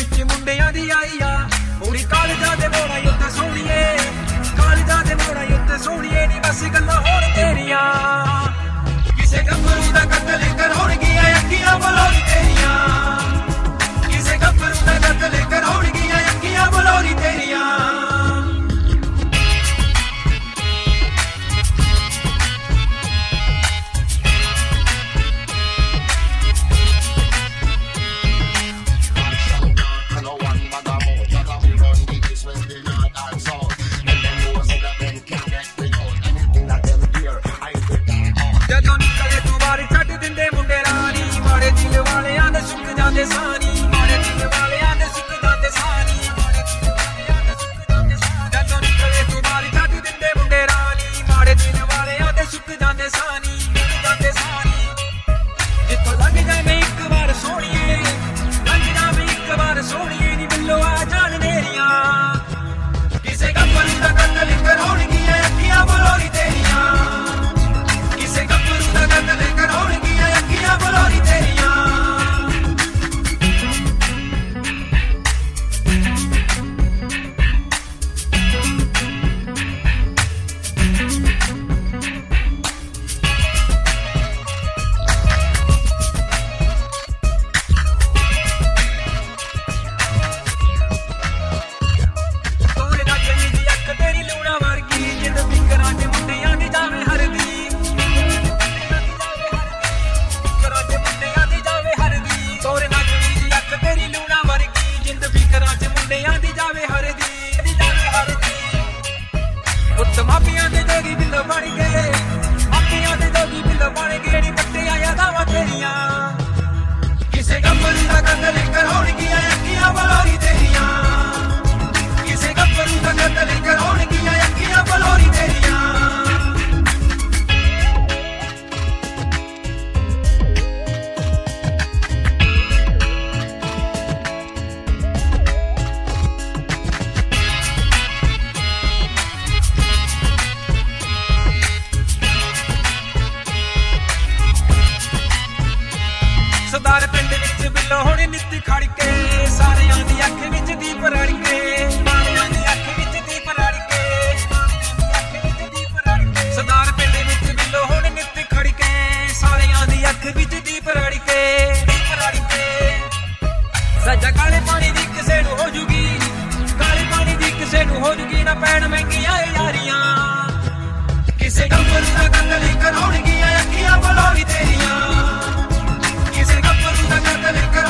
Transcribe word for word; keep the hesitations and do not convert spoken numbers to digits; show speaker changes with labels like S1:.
S1: ਵਿੱਚ ਮੁੰਡਿਆਂ ਦੀ ਆਈ ਆ ਪੂਰੀ ਕਾਲਜਾਂ ਦੇ ਮੋੜਾਂ ਉੱਤੇ ਸੋਹਣੀਏ ਕਾਲਜਾਂ ਦੇ ਮੋੜਾਂ ਉੱਤੇ ਸੋਹਣੀਏ ਨੀ ਬਸ ਗੱਲਾਂ ਹੋਣ ਤੇਰੀਆਂ ਕਿਸੇ ਗੱਭਰੂ ਦਾ ਕਤਲ ਕਰਾਉਣਗੀਆਂ ਅੱਖੀਆਂ ਬਲੌਰੀ ਤੇਰੀਆਂ ਕਿਸੇ ਗੱਭਰੂ ਦਾ ਕਤਲ ਕਰਾਉਣਗੀਆਂ ਅੱਖੀਆਂ ਬਲੌਰੀ ਤੇਰੀਆਂ ਜਾਂਦੇ ਸਾਨੀ ਮਾਰੇ ਦਿਲ ਵਾਲਿਆਂ ਦੇ ਸੁੱਕ ਜਾਂਦੇ ਸਾਨੀ ਜਦੋਂ ਨਿਕਲੇ ਤੂੰ ਬਾਰੀ ਛੱਡ ਦਿੰਦੇ ਮੁੰਡੇ ਰਾਣੀ ਮਾਰੇ ਦਿਲ ਵਾਲਿਆਂ ਦੇ ਸੁੱਕ ਜਾਂਦੇ ਸਾਨੀ ਜਾਂਦੇ ਸਾਨੀ ਜਿੱਥੋਂ ਲੰਘ ਜਾਵੇਂ ਇੱਕ ਵਾਰ ਸੋਹਣੀਏ ਲੰਘ ਜਾਵੇਂ ਇੱਕ ਵਾਰ ਸੋਹਣੀਏ ਨੀ ਬਿੱਲੋ ਆ ਜਾਣ ਨੇਰੀਆਂ ਕਿਸੇ ਗੱਭਰੂ ਦਾ ਕਤਲ ਕਰਾਉਣਗੀਆਂ ਅੱਖੀਆਂ ਬਲੌਰੀ ਤੇਰੀਆਂ ਕਿਸੇ ਗੱਭਰੂ ਦਾ ਕਤਲ ਕਰਾਉਣਗੀਆਂ ਅੱਖੀਆਂ ਬਲੌਰੀ ਤੇਰੀਆਂ ਮਾਪਿਆਂ ਦੇ ਜੋਗੀ ਬਿੱਲ ਬਣ ਗਏ ਮਾਪਿਆਂ ਦੇ ਜੋਗੀ ਬਿੱਲ ਬਣ ਗਏ ਨੀ ਪੱਟੇ ਆਇਆ ਦਾਵਾ ਤੇਰੀਆਂ ਕਿਸੇ ਗੱਭਰੂ ਦਾ ਕਤਲ ਕਰਾਉਣਗੀਆਂ ਅੱਖੀਆਂ ਬਲੌਰੀ ਤੇਰੀਆਂ ਕਿਸੇ ਗੱਭਰੂ ਦਾ ਕਤਲ ਕਰਾਉਣਗੀਆਂ ਅੱਖੀਆਂ ਬਲੌਰੀ ਤੇਰੀਆਂ ਸਰਦਾਰ ਪਿੰਡ ਵਿੱਚ ਬਿੱਲੋ ਹੋਣੀ ਨਿੱਤ ਖੜ ਕੇ ਸਾਰਿਆਂ ਦੀ ਅੱਖ ਵਿੱਚ ਦੀਪ ਰੜ ਕੇ ਸਾਰਿਆਂ ਦੀ ਅੱਖ ਵਿੱਚ ਦੀਪ ਰੜ ਕੇ ਅੱਖ ਵਿੱਚ ਦੀਪ ਰੜ ਕੇ ਸਰਦਾਰ ਪਿੰਡ ਵਿੱਚ ਬਿੱਲੋ ਹੋਣੀ ਨਿੱਤ ਖੜ ਕੇ ਸਾਰਿਆਂ ਦੀ ਅੱਖ ਵਿੱਚ ਦੀਪ ਰੜ ਕੇ ਦੀਪ ਰੜ ਕੇ ਸੱਜਾ ਕਾਲੇ ਪਾਣੀ ਦੀ ਕਿਸੇ ਨੂੰ ਹੋ ਜੂਗੀ ਕਾਲੇ ਪਾਣੀ ਦੀ ਕਿਸੇ ਨੂੰ ਹੋ ਜੂਗੀ ਨਾ ਪੈਣ ਮਹਿੰਗੀਆਂ ਯਾਰੀਆਂ ਕਿਸੇ ਗੱਭਰੂ ਦਾ ਕਤਲ ਕਰਾਉਣਗੀਆਂ ਅੱਖੀਆਂ ਬਲੌਰੀ ਤੇਰੀਆਂ ਕਿਸੇ ਗੱਭਰੂ ਦਾ ਕਤਲ